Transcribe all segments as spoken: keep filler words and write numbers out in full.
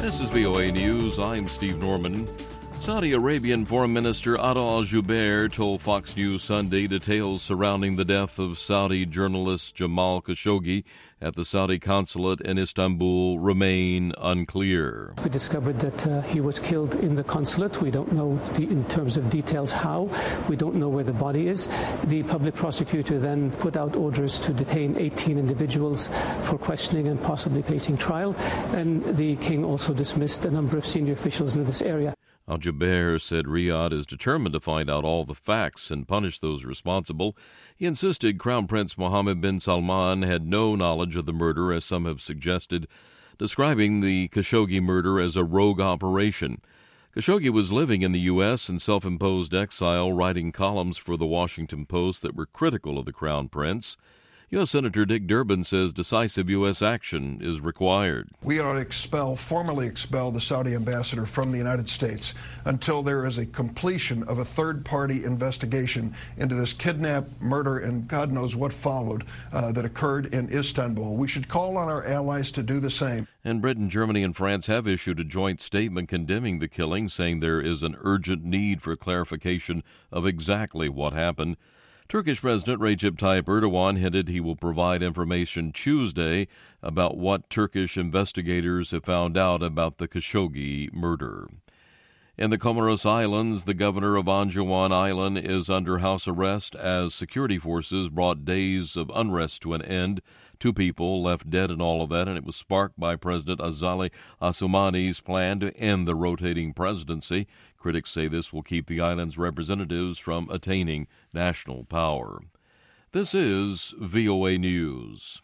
This is V O A News. I'm Steve Norman. Saudi Arabian Foreign Minister Adel Al-Jubeir told Fox News Sunday details surrounding the death of Saudi journalist Jamal Khashoggi at the Saudi consulate in Istanbul remain unclear. We discovered that uh, he was killed in the consulate. We don't know the, in terms of details how. We don't know where the body is. The public prosecutor then put out orders to detain eighteen individuals for questioning and possibly facing trial. And the king also dismissed a number of senior officials in this area. Al-Jubeir said Riyadh is determined to find out all the facts and punish those responsible. He insisted Crown Prince Mohammed bin Salman had no knowledge of the murder, as some have suggested, describing the Khashoggi murder as a rogue operation. Khashoggi was living in the U S in self-imposed exile, writing columns for the Washington Post that were critical of the Crown Prince. U S Senator Dick Durbin says decisive U S action is required. We ought to expel, formally expel the Saudi ambassador from the United States until there is a completion of a third-party investigation into this kidnap, murder, and God knows what followed uh, that occurred in Istanbul. We should call on our allies to do the same. And Britain, Germany, and France have issued a joint statement condemning the killing, saying there is an urgent need for clarification of exactly what happened. Turkish President Recep Tayyip Erdogan hinted he will provide information Tuesday about what Turkish investigators have found out about the Khashoggi murder. In the Comoros Islands, the governor of Anjouan Island is under house arrest as security forces brought days of unrest to an end. Two people left dead in all of that, and it was sparked by President Azali Assoumani's plan to end the rotating presidency. Critics say this will keep the island's representatives from attaining national power. This is V O A News.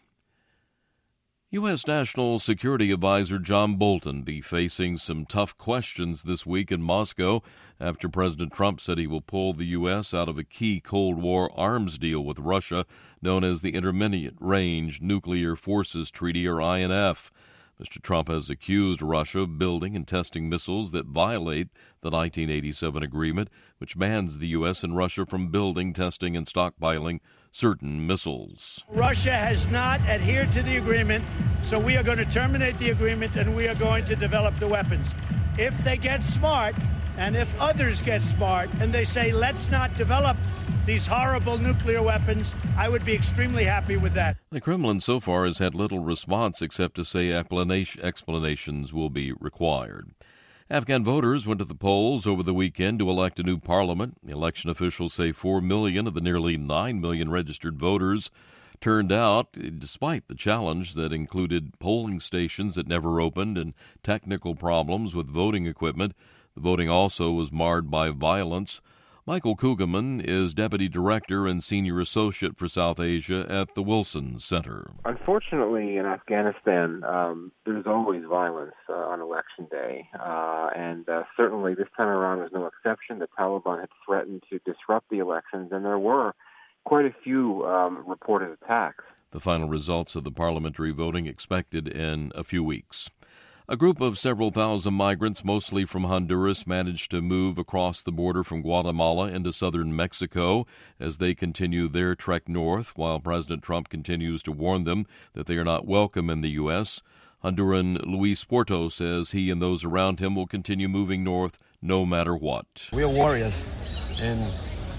U S. National Security Advisor John Bolton be facing some tough questions this week in Moscow after President Trump said he will pull the U S out of a key Cold War arms deal with Russia known as the Intermediate Range Nuclear Forces Treaty, or I N F. Mister Trump has accused Russia of building and testing missiles that violate the nineteen eighty-seven agreement, which bans the U S and Russia from building, testing, and stockpiling certain missiles. Russia has not adhered to the agreement, so we are going to terminate the agreement and we are going to develop the weapons. If they get smart, and if others get smart, and they say, let's not develop these horrible nuclear weapons, I would be extremely happy with that. The Kremlin so far has had little response except to say explanation, explanations will be required. Afghan voters went to the polls over the weekend to elect a new parliament. Election officials say four million of the nearly nine million registered voters turned out, despite the challenge that included polling stations that never opened and technical problems with voting equipment. The voting also was marred by violence. Michael Kugelman is Deputy Director and Senior Associate for South Asia at the Wilson Center. Unfortunately, in Afghanistan, um, there's always violence uh, on Election Day, uh, and uh, certainly this time around was no exception. The Taliban had threatened to disrupt the elections, and there were quite a few um, reported attacks. The final results of the parliamentary voting expected in a few weeks. A group of several thousand migrants, mostly from Honduras, managed to move across the border from Guatemala into southern Mexico as they continue their trek north, while President Trump continues to warn them that they are not welcome in the U S. Honduran Luis Porto says he and those around him will continue moving north no matter what. We are warriors, and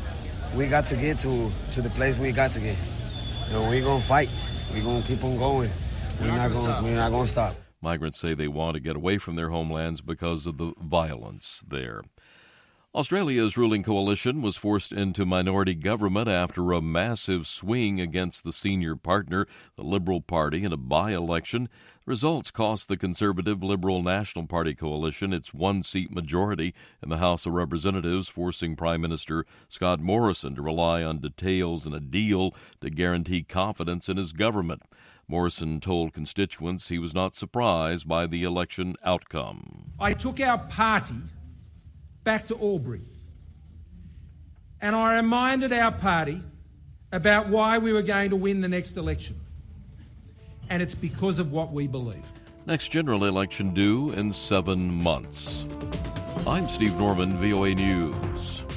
we got to get to, to the place we got to get. You know, we're going to fight. We're going to keep on going. We're, we're not going we're not going to stop. Migrants say they want to get away from their homelands because of the violence there. Australia's ruling coalition was forced into minority government after a massive swing against the senior partner, the Liberal Party, in a by-election. Results cost the Conservative Liberal National Party coalition its one-seat majority in the House of Representatives, forcing Prime Minister Scott Morrison to rely on details in a deal to guarantee confidence in his government. Morrison told constituents he was not surprised by the election outcome. I took our party back to Albury, and I reminded our party about why we were going to win the next election. And it's because of what we believe. Next general election due in seven months. I'm Steve Norman, V O A News.